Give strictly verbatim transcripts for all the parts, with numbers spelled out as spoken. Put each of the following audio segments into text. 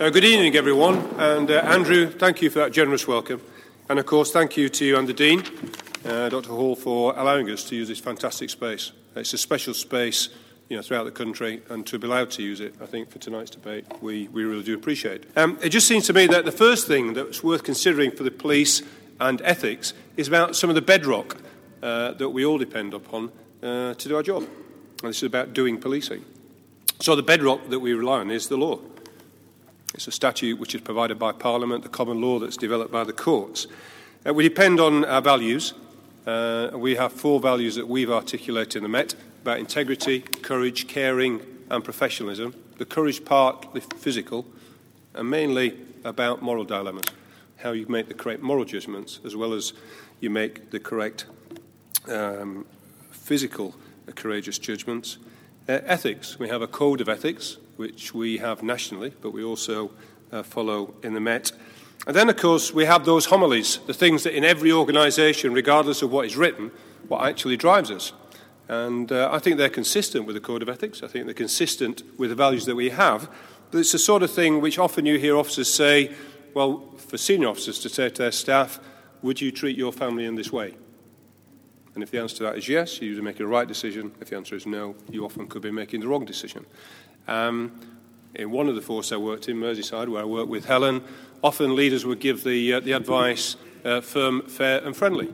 Uh, good evening, everyone. And uh, Andrew, thank you for that generous welcome. And of course, thank you to you and the Dean, uh, Doctor Hall, for allowing us to use this fantastic space. It's a special space, you know, throughout the country, and to be allowed to use it, I think, for tonight's debate, we, we really do appreciate. Um, it just seems to me that the first thing that's worth considering for the police and ethics is about some of the bedrock uh, that we all depend upon uh, to do our job. And this is about doing policing. So the bedrock that we rely on is the law. It's a statute which is provided by Parliament, the common law that's developed by the courts. Uh, we depend on our values. Uh, we have four values that we've articulated in the Met about integrity, courage, caring and professionalism. The courage part, the physical, and mainly about moral dilemmas, how you make the correct moral judgments as well as you make the correct um, physical uh, courageous judgments. Uh, ethics, we have a code of ethics which we have nationally, but we also uh, follow in the Met. And then, of course, we have those homilies, the things that in every organisation, regardless of what is written, what actually drives us. And uh, I think they're consistent with the Code of Ethics. I think they're consistent with the values that we have. But it's the sort of thing which often you hear officers say, well, for senior officers to say to their staff, would you treat your family in this way? And if the answer to that is yes, you're usually making the right decision. If the answer is no, you often could be making the wrong decision. Um, in one of the forces I worked in, Merseyside, where I worked with Helen, often leaders would give the, uh, the advice, uh, firm, fair and friendly.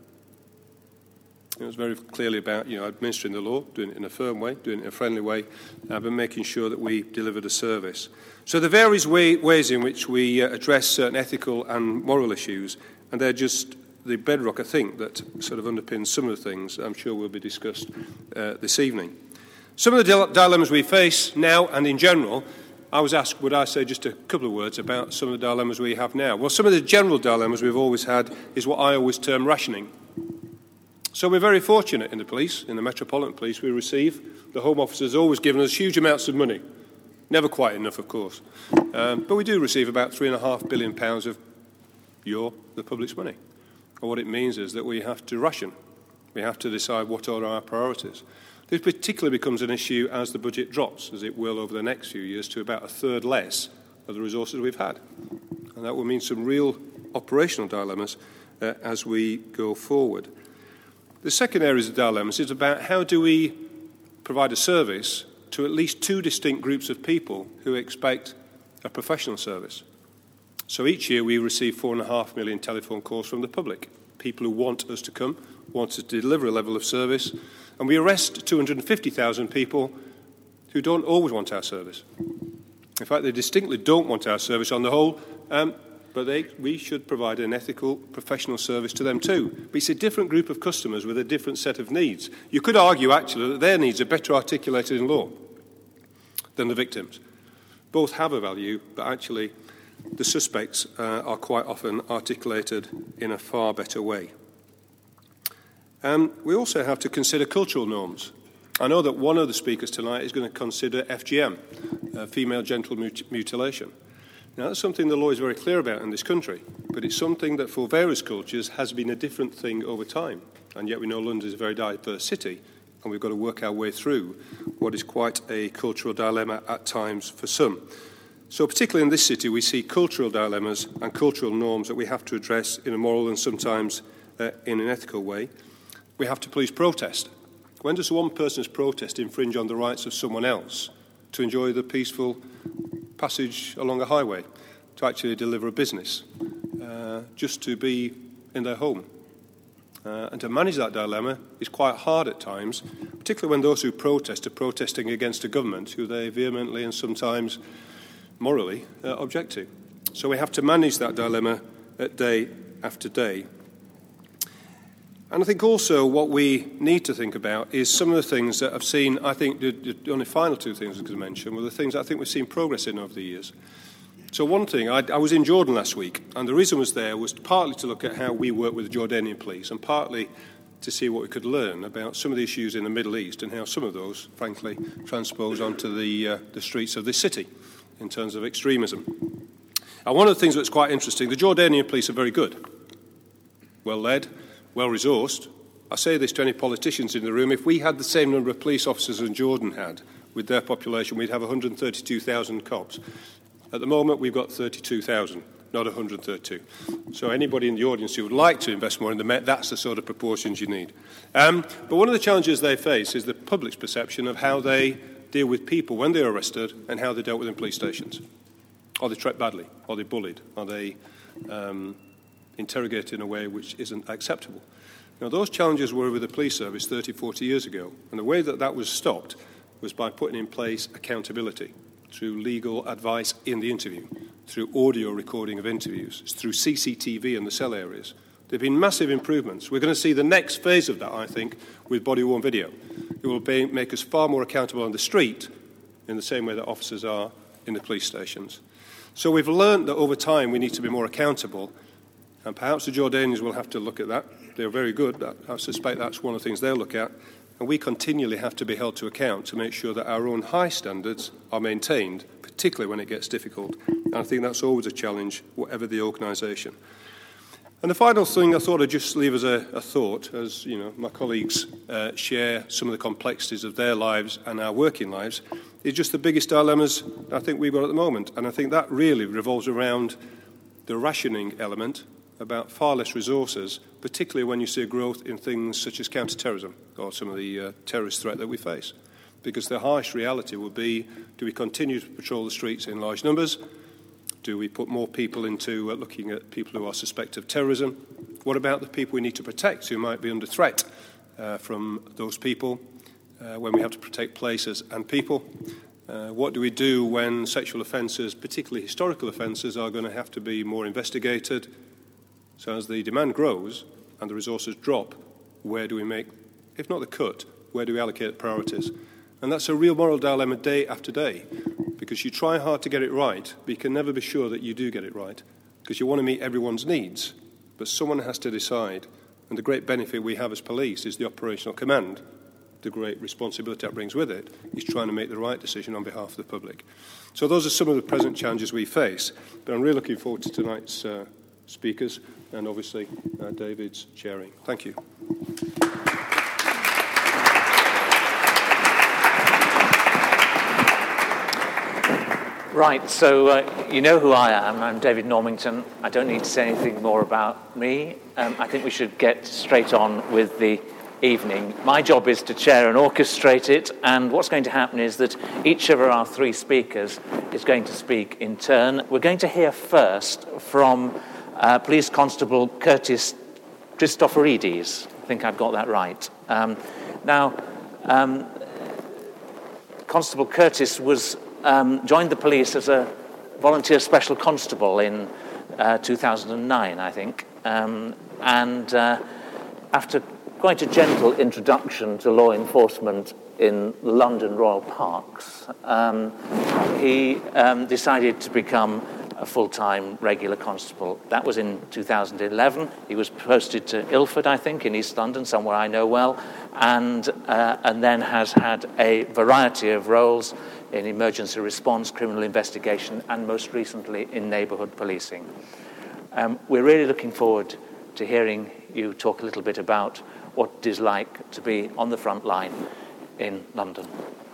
It was very clearly about, you know, administering the law, doing it in a firm way, doing it in a friendly way, uh, but making sure that we delivered a service. So there are various way, ways in which we uh, address certain ethical and moral issues, and they're just the bedrock, I think, that sort of underpins some of the things I'm sure will be discussed uh, this evening. Some of the dile- dilemmas we face now and in general, I was asked, would I say just a couple of words about some of the dilemmas we have now? Well, some of the general dilemmas we've always had is what I always term rationing. So we're very fortunate in the police, in the Metropolitan Police we receive. The Home Office has always given us huge amounts of money. Never quite enough, of course. Um, but we do receive about three and a half billion pounds of your, the public's money. And what it means is that we have to ration. We have to decide what are our priorities. This particularly becomes an issue as the budget drops, as it will over the next few years, to about a third less of the resources we've had. And that will mean some real operational dilemmas uh, as we go forward. The second area of dilemmas is about how do we provide a service to at least two distinct groups of people who expect a professional service. So each year we receive four and a half million telephone calls from the public, people who want us to come, want us to deliver a level of service, and we arrest two hundred fifty thousand people who don't always want our service. In fact, they distinctly don't want our service on the whole, um, but they, we should provide an ethical, professional service to them too. But it's a different group of customers with a different set of needs. You could argue, actually, that their needs are better articulated in law than the victims. Both have a value, but actually the suspects uh, are quite often articulated in a far better way. Um, we also have to consider cultural norms. I know that one of the speakers tonight is going to consider F G M, uh, female genital mut- mutilation. Now, that's something the law is very clear about in this country, but it's something that for various cultures has been a different thing over time. And yet we know London is a very diverse city, and we've got to work our way through what is quite a cultural dilemma at times for some. So particularly in this city, we see cultural dilemmas and cultural norms that we have to address in a moral and sometimes uh, in an ethical way. We have to police protest. When does one person's protest infringe on the rights of someone else to enjoy the peaceful passage along a highway, to actually deliver a business, uh, just to be in their home? Uh, and to manage that dilemma is quite hard at times, particularly when those who protest are protesting against a government who they vehemently and sometimes morally uh, object to. So we have to manage that dilemma uh, day after day. And I think also what we need to think about is some of the things that I've seen, I think the, the only final two things I was going to mention were the things I think we've seen progress in over the years. So one thing, I, I was in Jordan last week, and the reason I was there was partly to look at how we work with the Jordanian police and partly to see what we could learn about some of the issues in the Middle East and how some of those, frankly, transpose onto the, uh, the streets of this city in terms of extremism. And one of the things that's quite interesting, the Jordanian police are very good, well-led, well-resourced. I say this to any politicians in the room. If we had the same number of police officers as Jordan had with their population, we'd have one hundred thirty-two thousand cops. At the moment, we've got thirty-two thousand, not one hundred thirty-two. So anybody in the audience who would like to invest more in the Met, that's the sort of proportions you need. Um, but one of the challenges they face is the public's perception of how they deal with people when they're arrested and how they're dealt with in police stations. Are they treated badly? Are they bullied? Are they um, interrogated in a way which isn't acceptable? Now, those challenges were with the police service thirty, forty years ago, and the way that that was stopped was by putting in place accountability through legal advice in the interview, through audio recording of interviews, through C C T V in the cell areas. There have been massive improvements. We're going to see the next phase of that, I think, with body-worn video. It will be, make us far more accountable on the street in the same way that officers are in the police stations. So we've learned that over time we need to be more accountable, and perhaps the Jordanians will have to look at that. They're very good. I suspect that's one of the things they'll look at. And we continually have to be held to account to make sure that our own high standards are maintained, particularly when it gets difficult. And I think that's always a challenge, whatever the organisation. And the final thing I thought I'd just leave as a, a thought, as you know, my colleagues uh, share some of the complexities of their lives and our working lives, is just the biggest dilemmas I think we've got at the moment. And I think that really revolves around the rationing element, about far less resources, particularly when you see a growth in things such as counter-terrorism or some of the uh, terrorist threat that we face. Because the harsh reality will be, do we continue to patrol the streets in large numbers? Do we put more people into uh, looking at people who are suspected of terrorism? What about the people we need to protect who might be under threat uh, from those people uh, when we have to protect places and people? Uh, what do we do when sexual offences, particularly historical offences, are going to have to be more investigated? So as the demand grows and the resources drop, where do we make, if not the cut, where do we allocate priorities? And that's a real moral dilemma day after day, because you try hard to get it right, but you can never be sure that you do get it right, because you want to meet everyone's needs, but someone has to decide. And the great benefit we have as police is the operational command. The great responsibility that brings with it is trying to make the right decision on behalf of the public. So those are some of the present challenges we face, but I'm really looking forward to tonight's uh, speakers and obviously uh, David's chairing. Thank you. Right, so uh, you know who I am. I'm David Normington. I don't need to say anything more about me. Um, I think we should get straight on with the evening. My job is to chair and orchestrate it, and what's going to happen is that each of our three speakers is going to speak in turn. We're going to hear first from uh, Police Constable Curtis Christoforidis. I think I've got that right. Um, now, um, Constable Curtis was um, joined the police as a volunteer special constable in uh, two thousand nine, I think, um, and uh, after quite a gentle introduction to law enforcement in the London Royal Parks, um, he um, decided to become a full-time regular constable. That was in two thousand eleven. He was posted to Ilford, I think, in East London, somewhere I know well, and uh, and then has had a variety of roles in emergency response, criminal investigation, and most recently in neighbourhood policing. Um, we're really looking forward to hearing you talk a little bit about what it is like to be on the front line in London.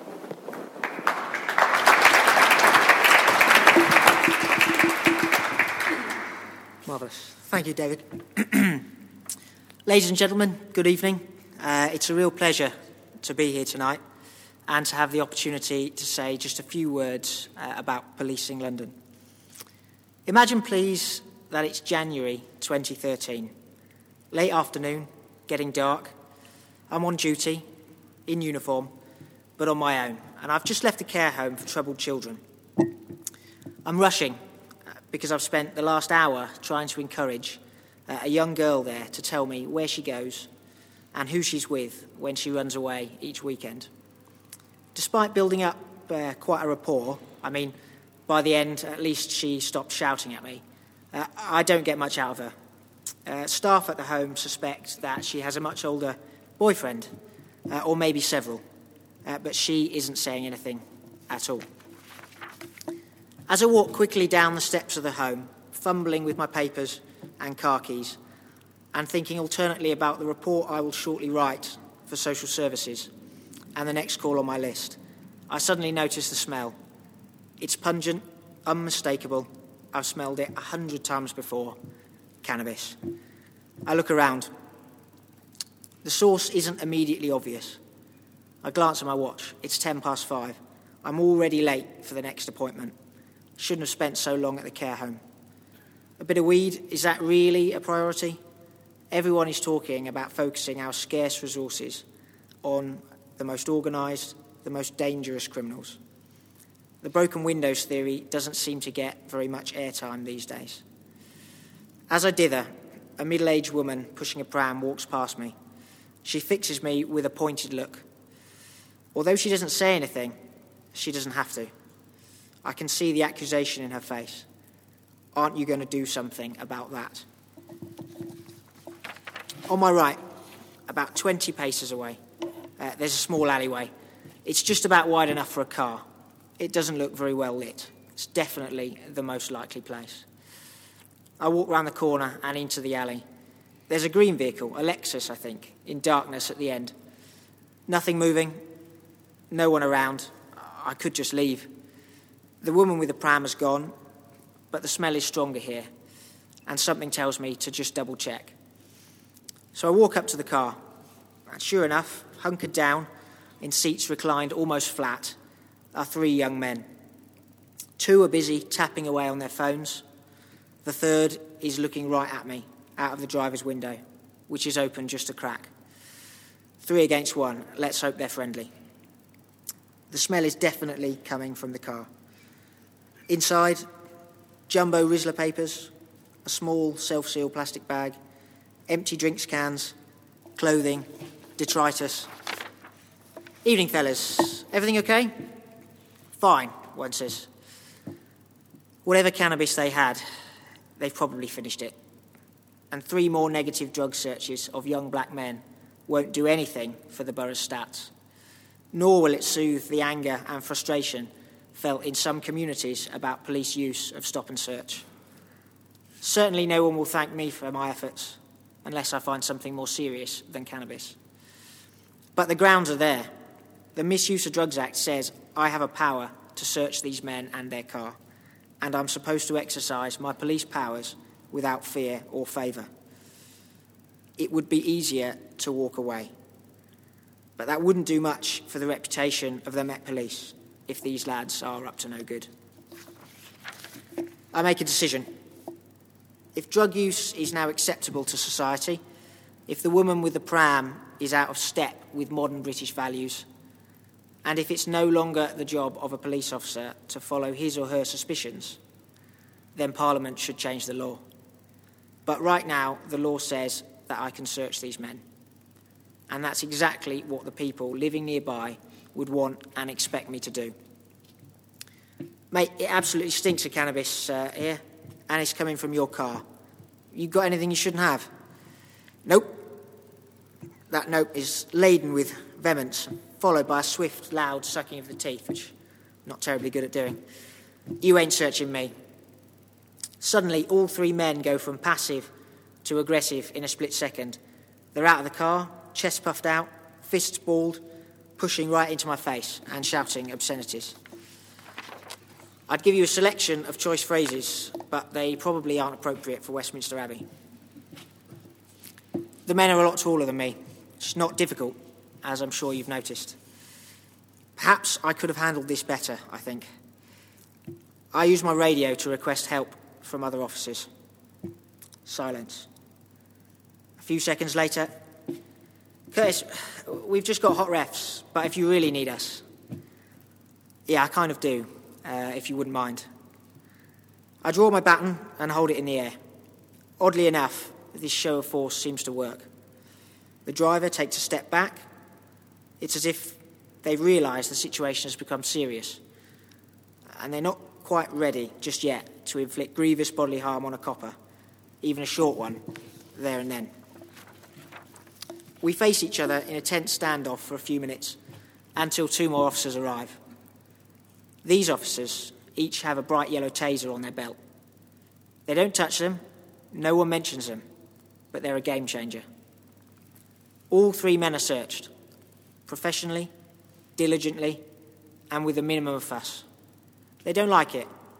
Marvellous. Thank you, David. Ladies and gentlemen, good evening. Uh, it's a real pleasure to be here tonight and to have the opportunity to say just a few words uh, about policing London. Imagine, please, that it's January twenty thirteen, late afternoon, getting dark. I'm on duty, in uniform, but on my own, and I've just left a care home for troubled children. I'm rushing because I've spent the last hour trying to encourage uh, a young girl there to tell me where she goes and who she's with when she runs away each weekend. Despite building up uh, quite a rapport, I mean, by the end, at least she stopped shouting at me, uh, I don't get much out of her. Uh, staff at the home suspect that she has a much older boyfriend, uh, or maybe several, uh, but she isn't saying anything at all. As I walk quickly down the steps of the home, fumbling with my papers and car keys, and thinking alternately about the report I will shortly write for social services and the next call on my list, I suddenly notice the smell. It's pungent, unmistakable. I've smelled it a hundred times before. Cannabis. I look around. The source isn't immediately obvious. I glance at my watch. It's ten past five. I'm already late for the next appointment. Shouldn't have spent so long at the care home. A bit of weed, is that really a priority? Everyone is talking about focusing our scarce resources on the most organised, the most dangerous criminals. The broken windows theory doesn't seem to get very much airtime these days. As I dither, a middle-aged woman pushing a pram walks past me. She fixes me with a pointed look. Although she doesn't say anything, she doesn't have to. I can see the accusation in her face. Aren't you going to do something about that? On my right, about twenty paces away, uh, there's a small alleyway. It's just about wide enough for a car. It doesn't look very well lit. It's definitely the most likely place. I walk round the corner and into the alley. There's a green vehicle, a Lexus, I think, in darkness at the end. Nothing moving, no one around. I could just leave. The woman with the pram has gone, but the smell is stronger here, and something tells me to just double check. So I walk up to the car, and sure enough, hunkered down, in seats reclined almost flat, are three young men. Two are busy tapping away on their phones. The third is looking right at me, out of the driver's window, which is open just a crack. Three against one. Let's hope they're friendly. The smell is definitely coming from the car. Inside, jumbo Rizla papers, a small self-sealed plastic bag, empty drinks cans, clothing, detritus. Evening, fellas. Everything okay? Fine, one says. Whatever cannabis they had, they've probably finished it. And three more negative drug searches of young black men won't do anything for the borough's stats. Nor will it soothe the anger and frustration felt in some communities about police use of stop and search. Certainly no one will thank me for my efforts unless I find something more serious than cannabis. But the grounds are there. The Misuse of Drugs Act says I have a power to search these men and their car, and I'm supposed to exercise my police powers without fear or favour. It would be easier to walk away. But that wouldn't do much for the reputation of the Met Police if these lads are up to no good. I make a decision. If drug use is now acceptable to society, if the woman with the pram is out of step with modern British values, and if it's no longer the job of a police officer to follow his or her suspicions, then Parliament should change the law. But right now, the law says that I can search these men. And that's exactly what the people living nearby would want and expect me to do. Mate, it absolutely stinks of cannabis uh, here, and it's coming from your car. You got anything you shouldn't have? Nope. That note is laden with vehemence, followed by a swift, loud sucking of the teeth, which I'm not terribly good at doing. You ain't searching me. Suddenly, all three men go from passive to aggressive in a split second. They're out of the car, chest puffed out, fists balled, pushing right into my face and shouting obscenities. I'd give you a selection of choice phrases, but they probably aren't appropriate for Westminster Abbey. The men are a lot taller than me. It's not difficult, as I'm sure you've noticed. Perhaps I could have handled this better, I think. I used my radio to request help from other officers. Silence. A few seconds later, Curtis, we've just got hot refs, but if you really need us. Yeah, I kind of do, uh, if you wouldn't mind. I draw my baton and hold it in the air. Oddly enough, this show of force seems to work. The driver takes a step back. It's as if they realise the situation has become serious, and they're not quite ready just yet to inflict grievous bodily harm on a copper, even a short one, there and then. We face each other in a tense standoff for a few minutes until two more officers arrive. These officers each have a bright yellow taser on their belt. They don't touch them, no one mentions them, but they're a game changer. All three men are searched, professionally, diligently, and with a minimum of fuss. They don't like it,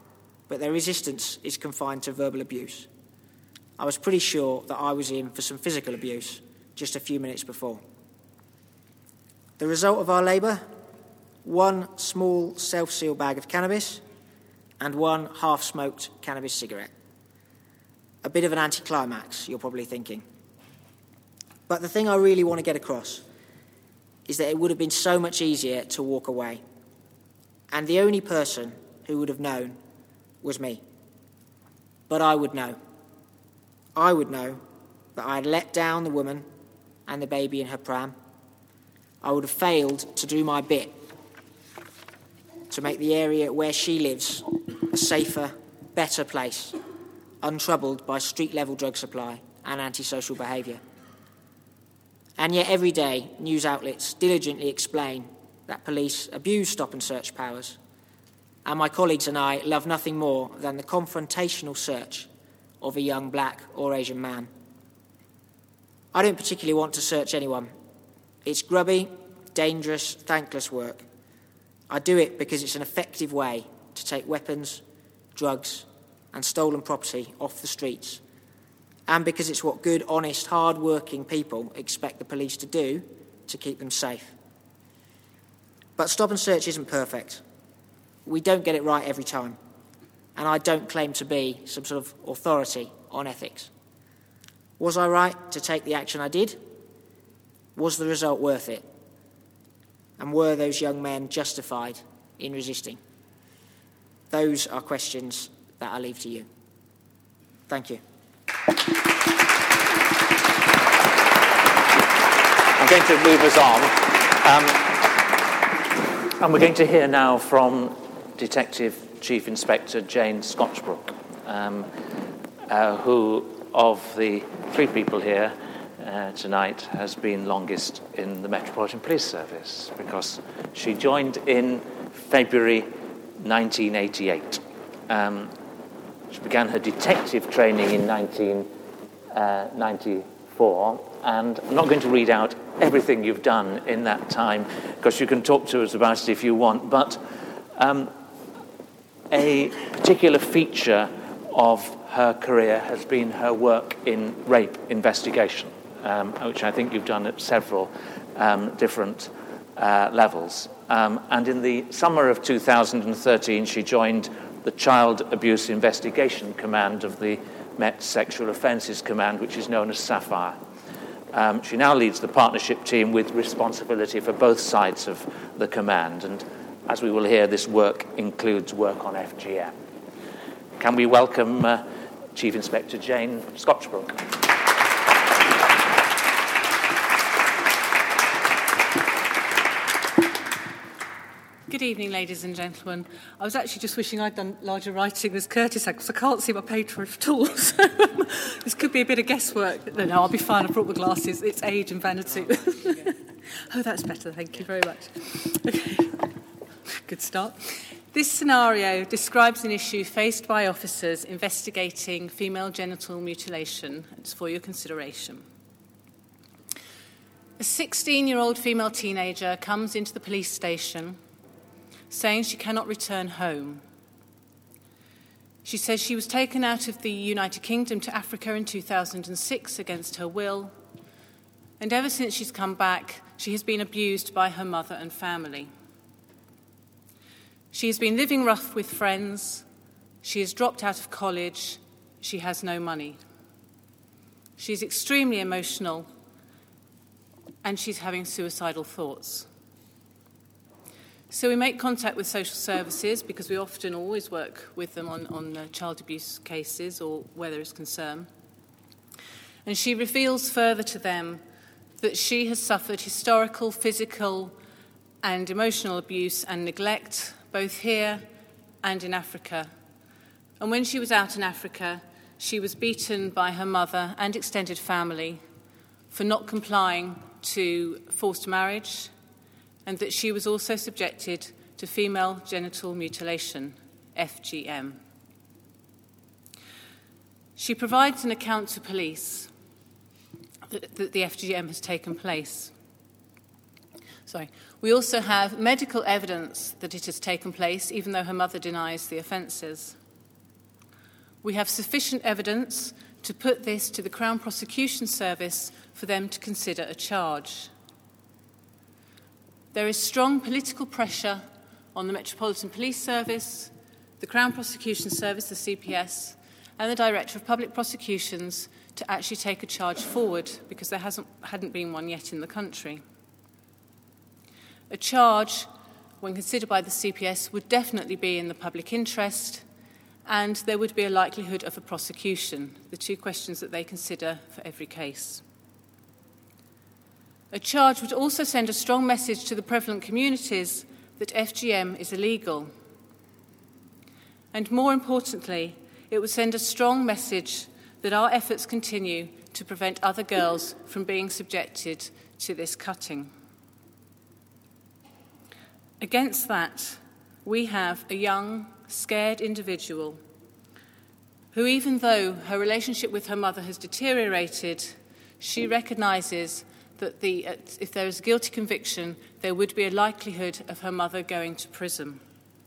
but their resistance is confined to verbal abuse. I was pretty sure that I was in for some physical abuse just a few minutes before. The result of our labour? One small self-sealed bag of cannabis and one half-smoked cannabis cigarette. A bit of an anticlimax, you're probably thinking. But the thing I really want to get across is that it would have been so much easier to walk away. And the only person who would have known was me. But I would know. I would know that I had let down the woman and the baby in her pram. I would have failed to do my bit to make the area where she lives a safer, better place, untroubled by street-level drug supply and antisocial behaviour. And yet every day, news outlets diligently explain that police abuse stop-and-search powers, and my colleagues and I love nothing more than the confrontational search of a young black or Asian man. I don't particularly want to search anyone. It's grubby, dangerous, thankless work. I do it because it's an effective way to take weapons, drugs, and stolen property off the streets, and because it's what good, honest, hard-working people expect the police to do to keep them safe. But stop and search isn't perfect. We don't get it right every time, and I don't claim to be some sort of authority on ethics. Was I right to take the action I did? Was the result worth it? And were those young men justified in resisting? Those are questions that I leave to you. Thank you. I'm going to move us on. Um, and we're going to hear now from Detective Chief Inspector Jane Scotchbrook, um, uh, who, of the three people here uh, tonight, has been longest in the Metropolitan Police Service, because she joined in February nineteen eighty-eight. Um, she began her detective training in nineteen ninety-four, and I'm not going to read out everything you've done in that time, because you can talk to us about it if you want, but um, a particular feature of her career has been her work in rape investigation, um, which I think you've done at several um, different uh, levels. Um, and in the summer of two thousand thirteen, she joined the Child Abuse Investigation Command of the Met Sexual Offences Command, which is known as SAPPHIRE. Um, she now leads the partnership team with responsibility for both sides of the command, and as we will hear, this work includes work on F G M. Can we welcome uh, Chief Inspector Jane Scotchbrook? Good evening, ladies and gentlemen. I was actually just wishing I'd done larger writing as Curtis had, because I can't see my paper at all. So this could be a bit of guesswork. No, no, I'll be fine. I brought my glasses. It's age and vanity. Oh, that's better. Thank you very much. Okay. Good start. This scenario describes an issue faced by officers investigating female genital mutilation. It's for your consideration. A sixteen-year-old female teenager comes into the police station saying she cannot return home. She says she was taken out of the United Kingdom to Africa in two thousand six against her will, and ever since she's come back, she has been abused by her mother and family. She has been living rough with friends, she has dropped out of college, she has no money. She's extremely emotional, and she's having suicidal thoughts. So we make contact with social services, because we often always work with them on, on uh, child abuse cases or where there is concern. And she reveals further to them that she has suffered historical, physical and emotional abuse and neglect, both here and in Africa. And when she was out in Africa, she was beaten by her mother and extended family for not complying to forced marriage, and that she was also subjected to female genital mutilation, F G M. She provides an account to police that, that the F G M has taken place. Sorry. We also have medical evidence that it has taken place, even though her mother denies the offences. We have sufficient evidence to put this to the Crown Prosecution Service for them to consider a charge. There is strong political pressure on the Metropolitan Police Service, the Crown Prosecution Service, the C P S, and the Director of Public Prosecutions to actually take a charge forward, because there hasn't, hadn't been one yet in the country. A charge, when considered by the C P S, would definitely be in the public interest, and there would be a likelihood of a prosecution, the two questions that they consider for every case. A charge would also send a strong message to the prevalent communities that F G M is illegal. And more importantly, it would send a strong message that our efforts continue to prevent other girls from being subjected to this cutting. Against that, we have a young, scared individual who, even though her relationship with her mother has deteriorated, she recognises that the, if there is a guilty conviction, there would be a likelihood of her mother going to prison.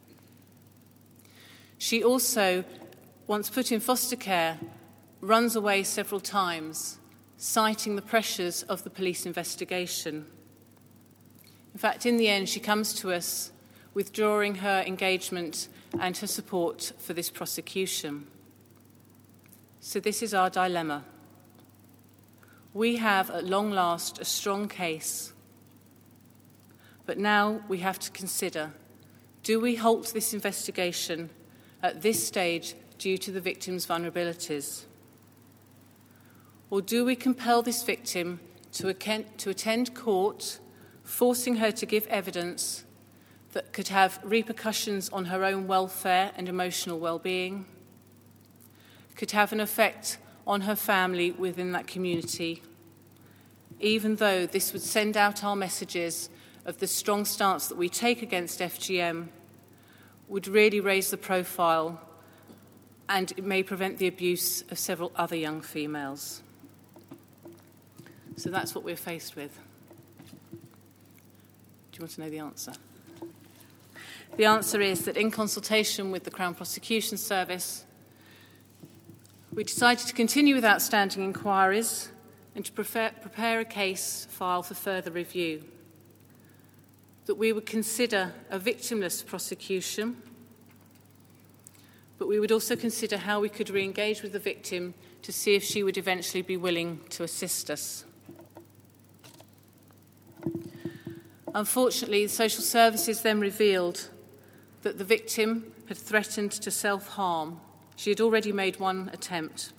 She also, once put in foster care, runs away several times, citing the pressures of the police investigation. In fact, in the end, she comes to us withdrawing her engagement and her support for this prosecution. So this is our dilemma. We have, at long last, a strong case. But now we have to consider, do we halt this investigation at this stage due to the victim's vulnerabilities? Or do we compel this victim to attend court, forcing her to give evidence that could have repercussions on her own welfare and emotional well-being, could have an effect on her family within that community, even though this would send out our messages of the strong stance that we take against F G M, would really raise the profile, and it may prevent the abuse of several other young females. So that's what we're faced with. Do you want to know the answer? The answer is that in consultation with the Crown Prosecution Service, we decided to continue with outstanding inquiries and to prepare, prepare a case file for further review. That we would consider a victimless prosecution, but we would also consider how we could re-engage with the victim to see if she would eventually be willing to assist us. Unfortunately, the social services then revealed that the victim had threatened to self-harm. She had already made one attempt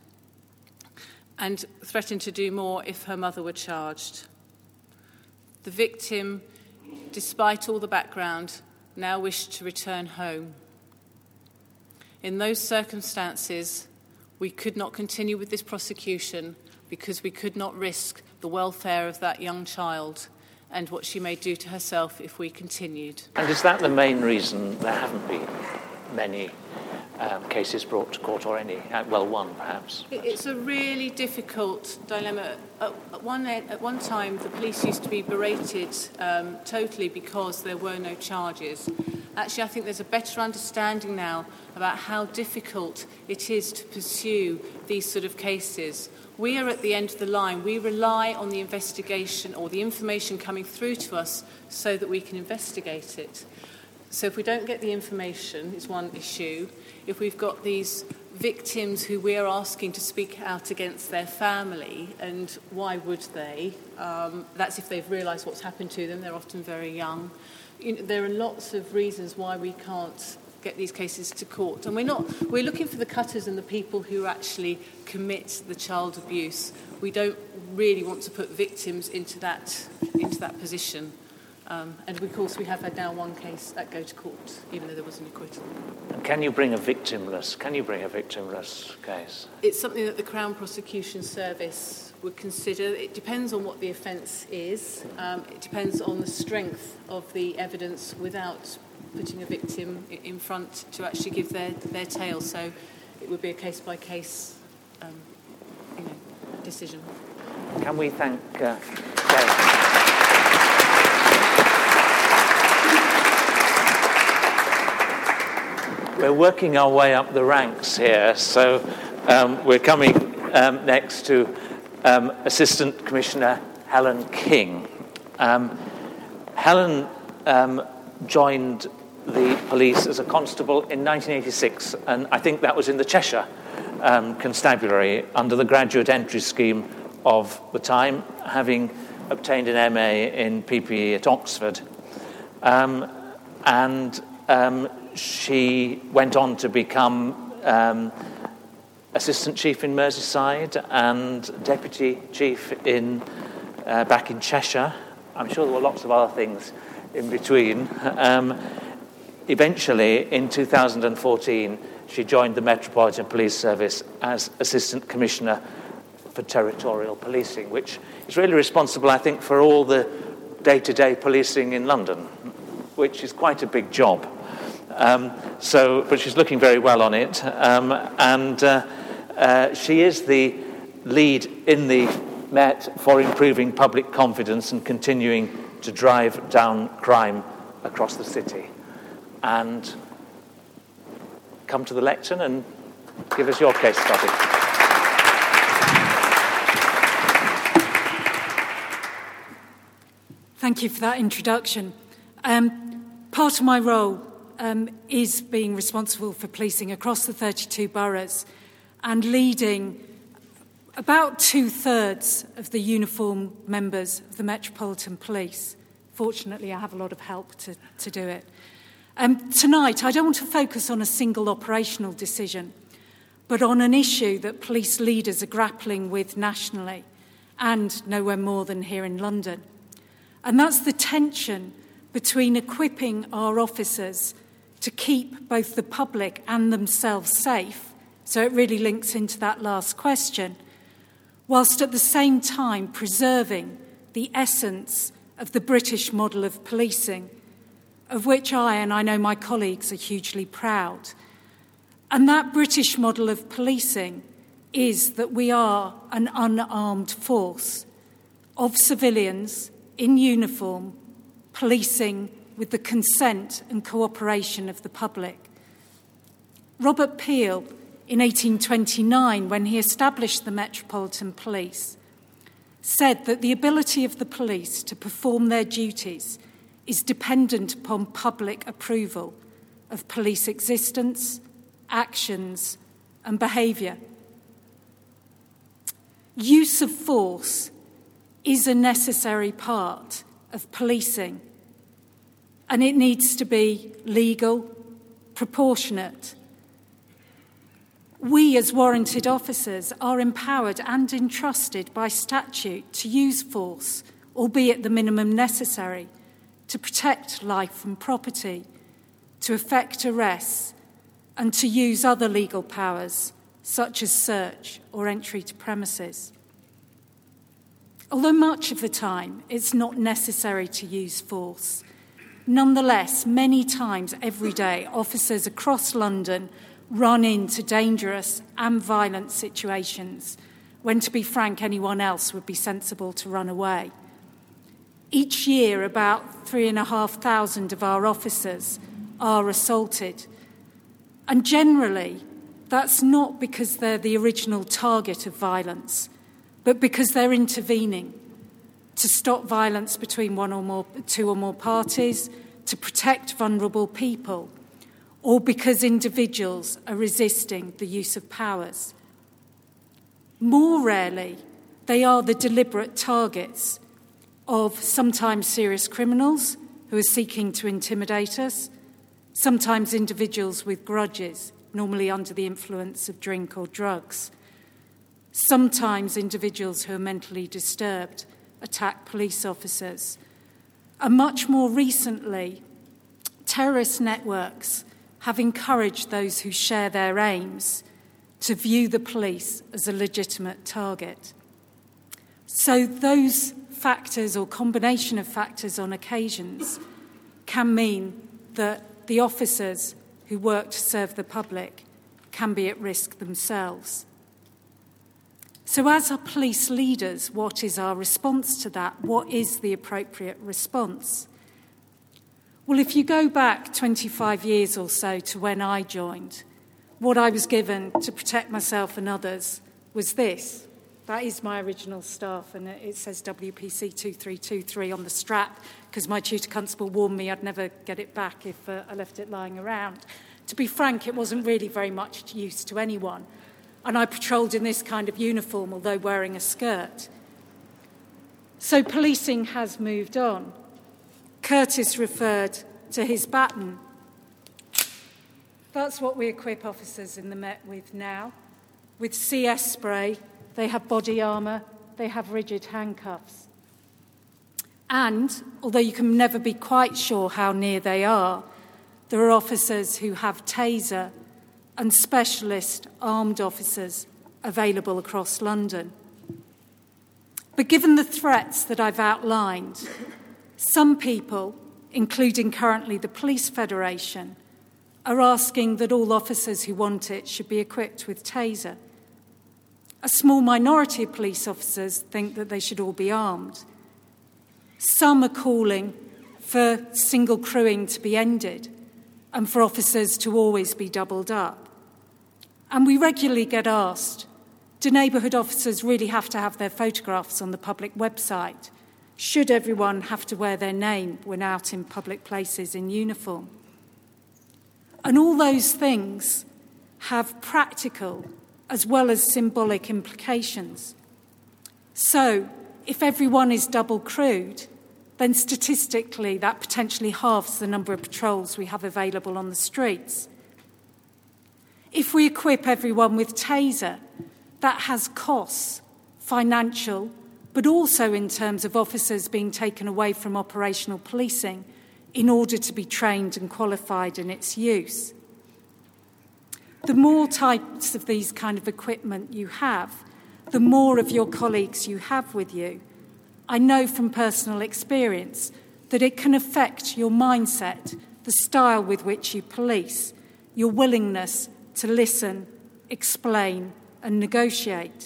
and threatened to do more if her mother were charged. The victim, despite all the background, now wished to return home. In those circumstances, we could not continue with this prosecution because we could not risk the welfare of that young child and what she may do to herself if we continued. And is that the main reason there haven't been many um, cases brought to court, or any? Uh, well, one perhaps. It's a really difficult dilemma. At, at, one, at one time, the police used to be berated um, totally because there were no charges. Actually, I think there's a better understanding now about how difficult it is to pursue these sort of cases. We are at the end of the line. We rely on the investigation or the information coming through to us so that we can investigate it. So if we don't get the information, it's one issue. If we've got these victims who we're asking to speak out against their family, and why would they? Um, that's if they've realised what's happened to them. They're often very young. You know, there are lots of reasons why we can't get these cases to court, and we're not we're looking for the cutters and the people who actually commit the child abuse. We don't really want to put victims into that into that position, um, and of course we have had now one case that go to court even though there was an acquittal. And can you bring a victimless can you bring a victimless case? It's something that the Crown Prosecution Service would consider. It depends on what the offence is. Um, it depends on the strength of the evidence without putting a victim in front to actually give their, their tale. So it would be a case-by-case um, you know, decision. Can we thank uh, Dave? we're working our way up the ranks here. So um, we're coming um, next to um, Assistant Commissioner Helen King. Um, Helen um, joined the police as a constable in nineteen eighty-six, and I think that was in the Cheshire um, Constabulary under the graduate entry scheme of the time, having obtained an M A in P P E at Oxford. Um, and um, she went on to become um, Assistant Chief in Merseyside and Deputy Chief in uh, back in Cheshire. I'm sure there were lots of other things in between. Um, eventually, in two thousand fourteen, she joined the Metropolitan Police Service as Assistant Commissioner for Territorial Policing, which is really responsible, I think, for all the day-to-day policing in London, which is quite a big job. Um, so, but she's looking very well on it, um, and uh, uh, she is the lead in the Met for improving public confidence and continuing to drive down crime across the city. And come to the lectern and give us your case study. Thank you for that introduction. Um, part of my role um, is being responsible for policing across the thirty-two boroughs and leading about two-thirds of the uniformed members of the Metropolitan Police. Fortunately, I have a lot of help to, to do it. Um, tonight, I don't want to focus on a single operational decision, but on an issue that police leaders are grappling with nationally and nowhere more than here in London. And that's the tension between equipping our officers to keep both the public and themselves safe, so it really links into that last question, whilst at the same time preserving the essence of the British model of policing, of which I and I know my colleagues are hugely proud. And that British model of policing is that we are an unarmed force of civilians in uniform, policing with the consent and cooperation of the public. Robert Peel, in eighteen twenty-nine, when he established the Metropolitan Police, said that the ability of the police to perform their duties is dependent upon public approval of police existence, actions, and behaviour. Use of force is a necessary part of policing, and it needs to be legal, proportionate. We, as warranted officers, are empowered and entrusted by statute to use force, albeit the minimum necessary, to protect life and property, to effect arrests, and to use other legal powers, such as search or entry to premises. Although much of the time it's not necessary to use force, nonetheless, many times every day, officers across London run into dangerous and violent situations when, to be frank, anyone else would be sensible to run away. Each year, about three and a half thousand of our officers are assaulted. And generally, that's not because they're the original target of violence, but because they're intervening to stop violence between one or more, two or more parties, to protect vulnerable people, or because individuals are resisting the use of powers. More rarely, they are the deliberate targets of sometimes serious criminals who are seeking to intimidate us, sometimes individuals with grudges, normally under the influence of drink or drugs. Sometimes individuals who are mentally disturbed attack police officers. And much more recently, terrorist networks have encouraged those who share their aims to view the police as a legitimate target. So those factors or combination of factors on occasions can mean that the officers who work to serve the public can be at risk themselves. So as our police leaders, what is our response to that? What is the appropriate response? Well, if you go back twenty-five years or so to when I joined, what I was given to protect myself and others was this. That is my original staff, and it says W P C two three two three on the strap, because my tutor constable warned me I'd never get it back if uh, I left it lying around. To be frank, it wasn't really very much use to anyone, and I patrolled in this kind of uniform, although wearing a skirt. So policing has moved on. Curtis referred to his baton. That's what we equip officers in the Met with now. With C S spray, they have body armour, they have rigid handcuffs. And, although you can never be quite sure how near they are, there are officers who have taser and specialist armed officers available across London. But given the threats that I've outlined, some people, including currently the Police Federation, are asking that all officers who want it should be equipped with taser. A small minority of police officers think that they should all be armed. Some are calling for single crewing to be ended and for officers to always be doubled up. And we regularly get asked, do neighbourhood officers really have to have their photographs on the public website? Should everyone have to wear their name when out in public places in uniform? And all those things have practical as well as symbolic implications. So, if everyone is double crewed, then statistically that potentially halves the number of patrols we have available on the streets. If we equip everyone with taser, that has costs, financial, but also in terms of officers being taken away from operational policing in order to be trained and qualified in its use. The more types of these kind of equipment you have, the more of your colleagues you have with you. I know from personal experience that it can affect your mindset, the style with which you police, your willingness to listen, explain, and negotiate.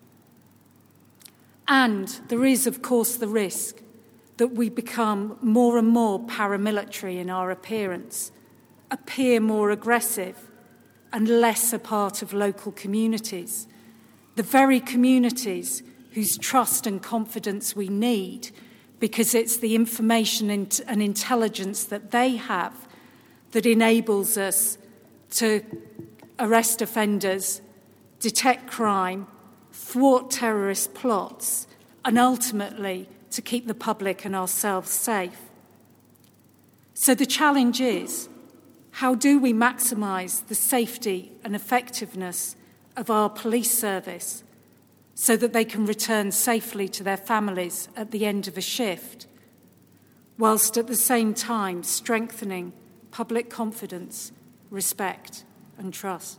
And there is, of course, the risk that we become more and more paramilitary in our appearance, appear more aggressive, and less a part of local communities. The very communities whose trust and confidence we need, because it's the information and intelligence that they have that enables us to arrest offenders, detect crime, thwart terrorist plots, and ultimately to keep the public and ourselves safe. So the challenge is, how do we maximise the safety and effectiveness of our police service so that they can return safely to their families at the end of a shift, whilst at the same time strengthening public confidence, respect and trust?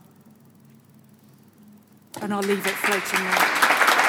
And I'll leave it floating there.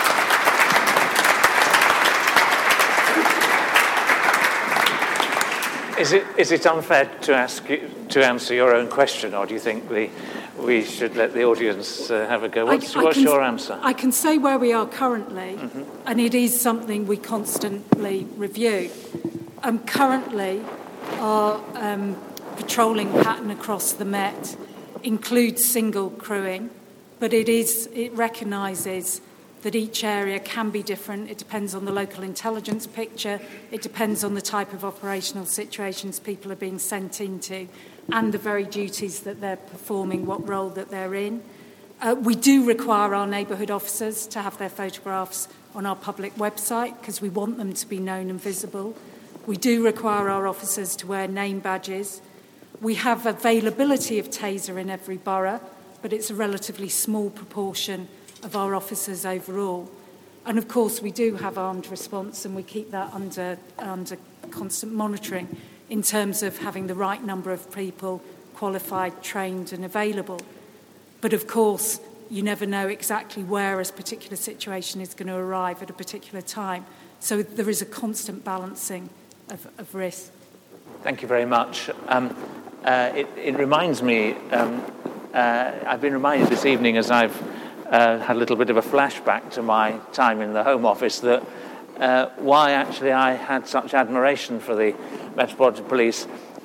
Is it is it unfair to ask you, to answer your own question, or do you think we we should let the audience uh, have a go? What's, I, I what's can, your answer? I can say where we are currently, mm-hmm. and it is something we constantly review. Um, currently, our um, patrolling pattern across the Met includes single crewing, but it is it recognises that each area can be different. It depends on the local intelligence picture. It depends on the type of operational situations people are being sent into and the very duties that they're performing, what role that they're in. Uh, we do require our neighbourhood officers to have their photographs on our public website because we want them to be known and visible. We do require our officers to wear name badges. We have availability of taser in every borough, but it's a relatively small proportion of our officers overall. And of course we do have armed response, and we keep that under, under constant monitoring in terms of having the right number of people qualified, trained and available. But of course you never know exactly where a particular situation is going to arrive at a particular time. So there is a constant balancing of, of risk. Thank you very much. Um, uh, it, it reminds me, um, uh, I've been reminded this evening as I've Uh, had a little bit of a flashback to my time in the Home Office that uh, why actually I had such admiration for the Metropolitan Police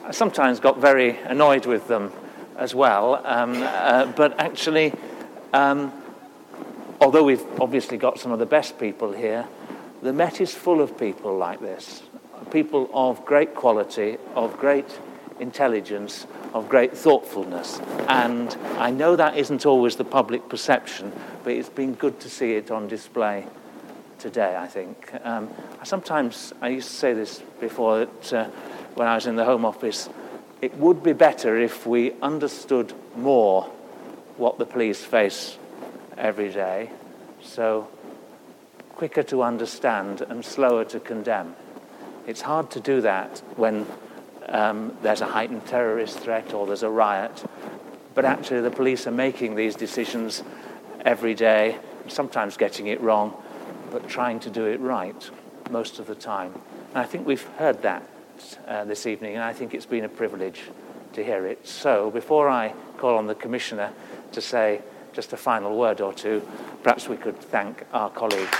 I sometimes got very annoyed with them as well. Um, uh, but actually, um, although we've obviously got some of the best people here, the Met is full of people like this, people of great quality, of great intelligence, of great thoughtfulness. And I know that isn't always the public perception, but it's been good to see it on display today, I think. Um, I sometimes, I used to say this before, that uh, when I was in the Home Office, it would be better if we understood more what the police face every day, so quicker to understand and slower to condemn. It's hard to do that when um, there's a heightened terrorist threat or there's a riot, but actually the police are making these decisions every day, sometimes getting it wrong, but trying to do it right most of the time. And I think we've heard that uh, this evening, and I think it's been a privilege to hear it. So before I call on the Commissioner to say just a final word or two, perhaps we could thank our colleagues.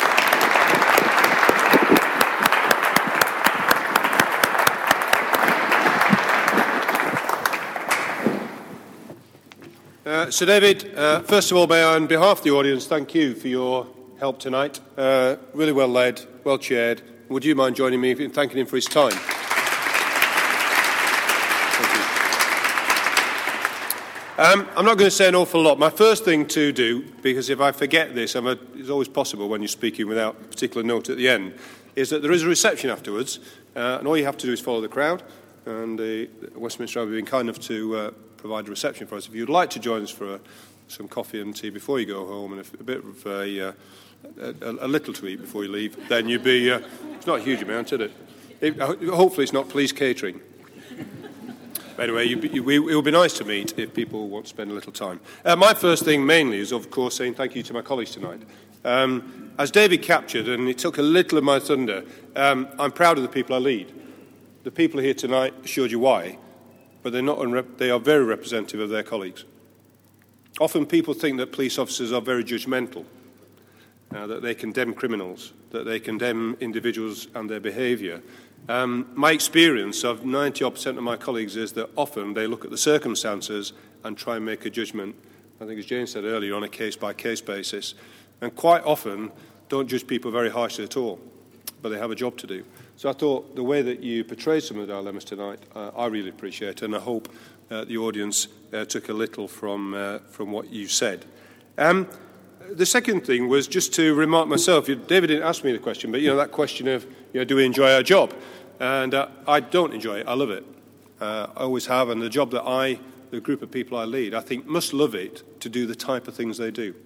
Uh, Sir David, uh, first of all, may I, on behalf of the audience, thank you for your help tonight. Uh, really well led, well chaired. Would you mind joining me in thanking him for his time? Thank you. Um, I'm not going to say an awful lot. My first thing to do, because if I forget this, I'm a, it's always possible when you're speaking without a particular note at the end, is that there is a reception afterwards, uh, and all you have to do is follow the crowd. And uh, Westminster have been kind enough to uh, provide a reception for us. If you'd like to join us for a, some coffee and tea before you go home, and a, a bit of a, uh, a, a little to eat before you leave, then you'd be. Uh, it's not a huge amount, is it? it hopefully, it's not police catering. But anyway, you, you, it would be nice to meet if people want to spend a little time. Uh, my first thing mainly is, of course, saying thank you to my colleagues tonight. Um, as David captured, and he took a little of my thunder, um, I'm proud of the people I lead. The people here tonight assured you why, but they're not unrep- they are very representative of their colleagues. Often people think that police officers are very judgmental, uh, that they condemn criminals, that they condemn individuals and their behaviour. Um, my experience of ninety odd percent of my colleagues is that often they look at the circumstances and try and make a judgment, I think as Jane said earlier, on a case-by-case basis, and quite often don't judge people very harshly at all, but they have a job to do. So I thought the way that you portrayed some of the dilemmas tonight, uh, I really appreciate, and I hope uh, the audience uh, took a little from uh, from what you said. Um, the second thing was just to remark myself. David didn't ask me the question, but you know that question of, you know, do we enjoy our job? And uh, I don't enjoy it. I love it. Uh, I always have, and the job that I, the group of people I lead, I think must love it to do the type of things they do.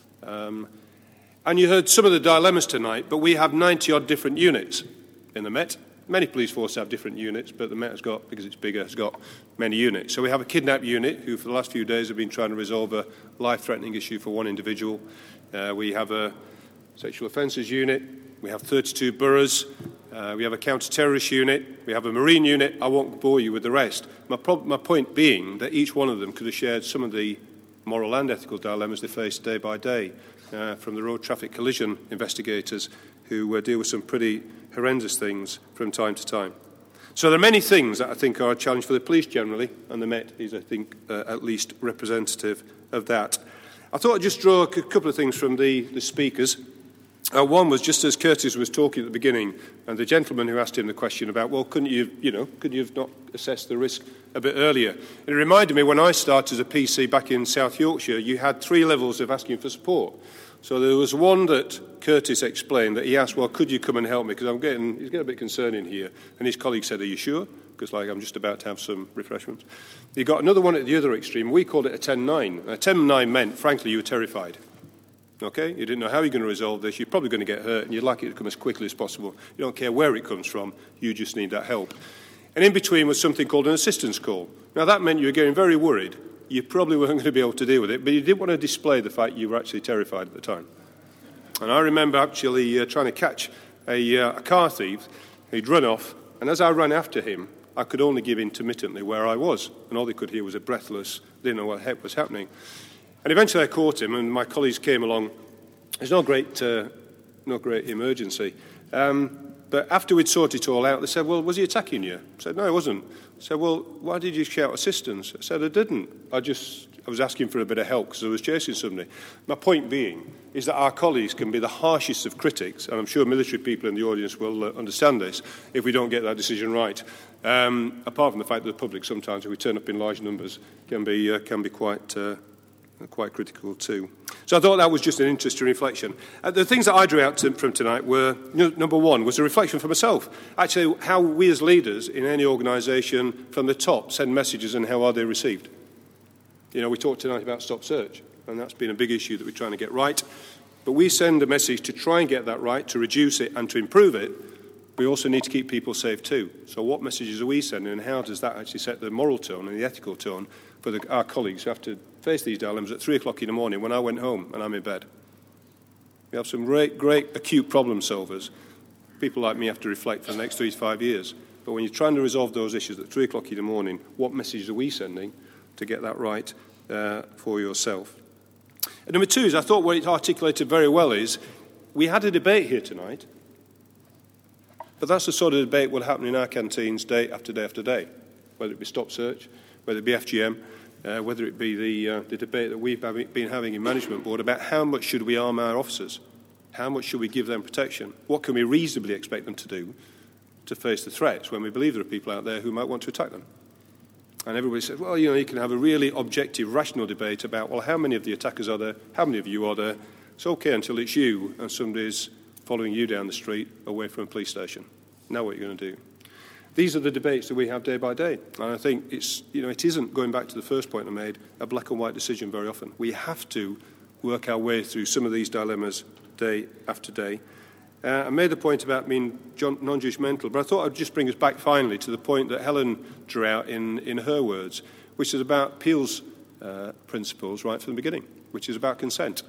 Um, and you heard some of the dilemmas tonight, but we have ninety odd different units in the Met. Many police forces have different units, but the Met has got, because it's bigger, has got many units. So we have a kidnap unit who for the last few days have been trying to resolve a life-threatening issue for one individual. Uh, we have a sexual offences unit. We have thirty-two boroughs. Uh, we have a counter-terrorist unit. We have a marine unit. I won't bore you with the rest. My, pro- my point being that each one of them could have shared some of the moral and ethical dilemmas they face day by day, uh, from the road traffic collision investigators who uh, deal with some pretty horrendous things from time to time. So there are many things that I think are a challenge for the police generally, and the Met is, I think, uh, at least representative of that. I thought I'd just draw a couple of things from the, the speakers. Uh, one was just as Curtis was talking at the beginning, and the gentleman who asked him the question about, well, couldn't you, you know, could you have not assessed the risk a bit earlier? And it reminded me when I started as a P C back in South Yorkshire, you had three levels of asking for support. So there was one that Curtis explained that he asked, well, could you come and help me? Because I'm getting, he's getting a bit concerned in here. And his colleague said, are you sure? Because, like, I'm just about to have some refreshments. He got another one at the other extreme. We called it a ten nine. A ten nine meant, frankly, you were terrified. Okay? You didn't know how you're going to resolve this. You're probably going to get hurt, and you'd like it to come as quickly as possible. You don't care where it comes from. You just need that help. And in between was something called an assistance call. Now, that meant you were getting very worried. You probably weren't going to be able to deal with it, but you didn't want to display the fact you were actually terrified at the time. And I remember actually uh, trying to catch a, uh, a car thief. He'd run off, and as I ran after him, I could only give intermittently where I was, and all they could hear was a breathless, didn't know what the heck was happening. And eventually I caught him, and my colleagues came along. There's no great, uh, no great emergency. Um, But after we'd sorted it all out, they said, well, was he attacking you? I said, no, he wasn't. I said, well, why did you shout assistance? I said, I didn't. I just, I was asking for a bit of help because I was chasing somebody. My point being is that our colleagues can be the harshest of critics, and I'm sure military people in the audience will uh, understand this if we don't get that decision right. Um, apart from the fact that the public sometimes, if we turn up in large numbers, can be, uh, can be quite... Uh, quite critical too. So I thought that was just an interesting reflection. Uh, the things that I drew out to, from tonight were, you know, number one, was a reflection for myself. Actually, how we as leaders in any organisation from the top send messages and how are they received. You know, we talked tonight about Stop Search, and that's been a big issue that we're trying to get right. But we send a message to try and get that right, to reduce it and to improve it. We also need to keep people safe too. So what messages are we sending, and how does that actually set the moral tone and the ethical tone for the, our colleagues who have to face these dilemmas at three o'clock in the morning when I went home and I'm in bed? We have some great, great acute problem solvers. People like me have to reflect for the next three to five years. But when you're trying to resolve those issues at three o'clock in the morning, what messages are we sending to get that right uh, for yourself? And number two is, I thought what it articulated very well is, we had a debate here tonight, but that's the sort of debate that will happen in our canteens day after day after day, whether it be Stop Search, whether it be F G M, uh, whether it be the, uh, the debate that we've been having in Management Board about how much should we arm our officers, how much should we give them protection, what can we reasonably expect them to do to face the threats when we believe there are people out there who might want to attack them. And everybody says, well, you know, you can have a really objective, rational debate about, well, how many of the attackers are there, how many of you are there. It's okay until it's you and somebody's following you down the street away from a police station. Now what are you going to do? These are the debates that we have day by day. And I think it's, you know, it isn't, going back to the first point I made, a black and white decision very often. We have to work our way through some of these dilemmas day after day. Uh, I made the point about being non-judgmental, but I thought I'd just bring us back finally to the point that Helen drew out in, in her words, which is about Peel's uh, principles right from the beginning, which is about consent.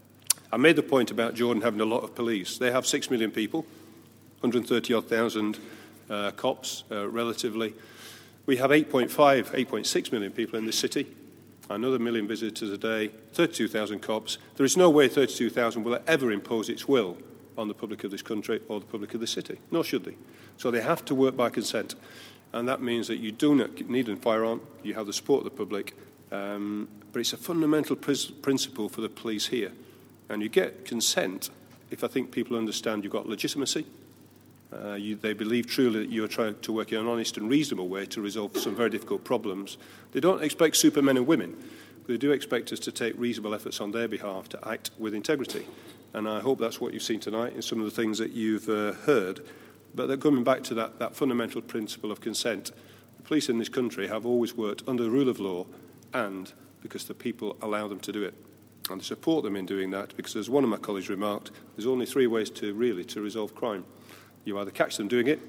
I made the point about Jordan having a lot of police. They have six million people, one hundred thirty odd thousand uh, cops, uh, relatively. We have eight point five, eight point six million people in this city, another million visitors a day, thirty-two thousand cops. There is no way thirty-two thousand will ever impose its will on the public of this country or the public of the city, nor should they. So they have to work by consent, and that means that you do not need a firearm, you have the support of the public, um, but it's a fundamental pr- principle for the police here. And you get consent if I think people understand you've got legitimacy, uh, you, they believe truly that you're trying to work in an honest and reasonable way to resolve some very difficult problems. They don't expect supermen and women, but they do expect us to take reasonable efforts on their behalf to act with integrity. And I hope that's what you've seen tonight in some of the things that you've uh, heard. But they're coming back to that, that fundamental principle of consent. The police in this country have always worked under the rule of law and because the people allow them to do it. And to support them in doing that, because as one of my colleagues remarked, there's only three ways to really to resolve crime. You either catch them doing it,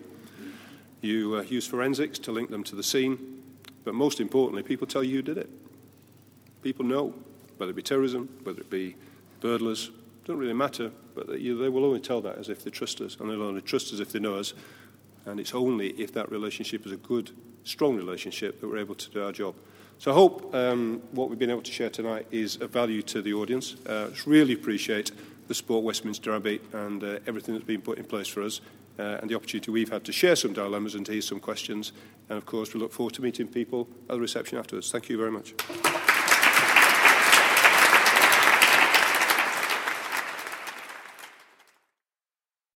you uh, use forensics to link them to the scene, but most importantly, people tell you who did it. People know, whether it be terrorism, whether it be burglars, don't really matter, but you, they will only tell that as if they trust us, and they'll only trust us if they know us, and it's only if that relationship is a good, strong relationship that we're able to do our job. So I hope um, what we've been able to share tonight is of value to the audience. Uh, really appreciate the support Westminster Abbey and uh, everything that's been put in place for us, uh, and the opportunity we've had to share some dilemmas and to hear some questions. And of course, we look forward to meeting people at the reception afterwards. Thank you very much.